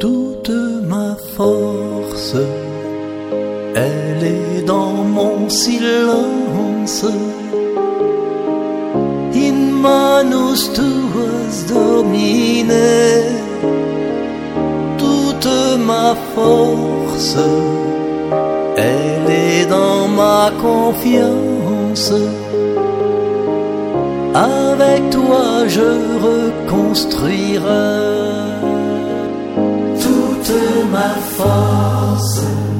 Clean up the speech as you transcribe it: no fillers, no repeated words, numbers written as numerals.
Toute ma force, elle est dans mon silence. In manus tuas, Domine, toute ma force, elle est dans ma confiance. Avec toi je reconstruirai. Toute ma force